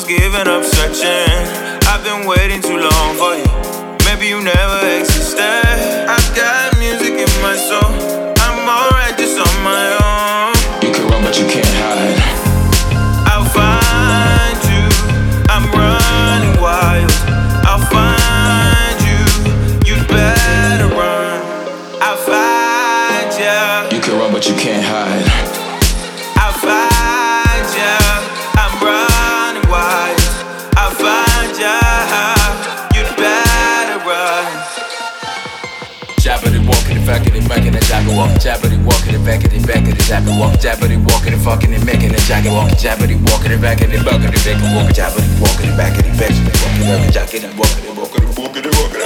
giving up searching. I've been waiting too long for you. Maybe you never existed. I've got music in my soul. I'm alright just on my own. You can run but you can't hide. I'll find you. I'm running wild. I'll find you. You'd better run. I'll find ya. You can run but you can't hide. I'll find ya. I'm running wild. I'll find ya. You'd better run. Jabbity walking and fucking and making a jagger walk. Jabbity walking and back and back and jabby walk. Jabbity walking and fucking and making a jagger walk. Jabbity walking and back and bugging and making walk. Jabbity walking and back and back and walking and jacking and walking and walking and walking and walking.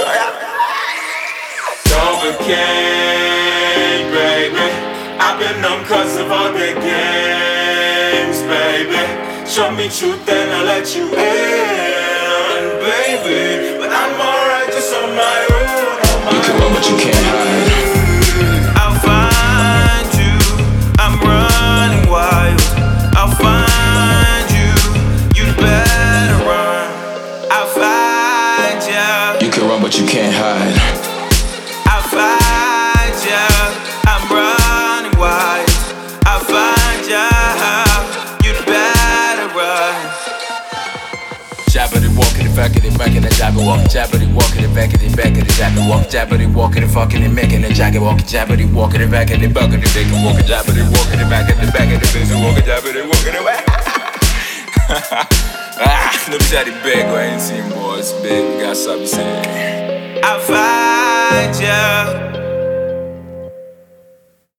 Novocaine, baby. I've been numb cause of all the games, baby. Show me truth and I'll let you in, baby. But I'm alright just on my own. You can run but you can't hide. I'll find you. I'm running wild. I'll find you. You'd better run. I'll find ya. You can run but you can't hide. I'll find ya. I'm running wild. I'll find ya. You'd better run. Jabbity walking and fucking and making a jabby walk. Jabbity walking and back and back and jabby walk. Jabbity walking and fucking and making a jaggy walk. Jabbity walking and back and bugging and making walk. Jabbity walking and back and back and busy walking. Jabbity walking and back. Let me tell you big, I ain't seen boys big. We got something to say. I'll find ya.